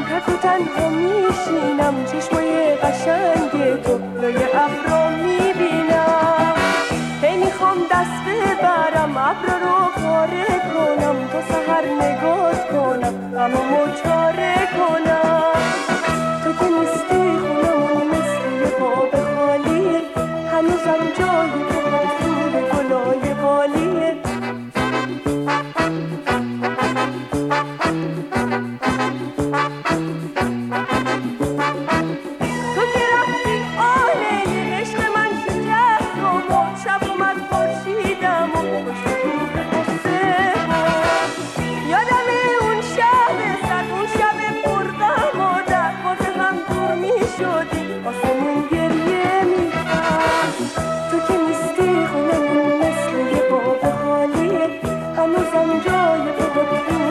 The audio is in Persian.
تک و تنها میشینم، چشمای قشنگ تو لای ابرا میبینم. هی میخوام دست ببرم ابرا رو پاره کنم، تا سحر نگات کنم غمامو چاره کنم. تو که نیستی خونمون مثل یه باب خالیه، هنوزم جای تو پرفیوم گلای بالیه. هنوزم جای تو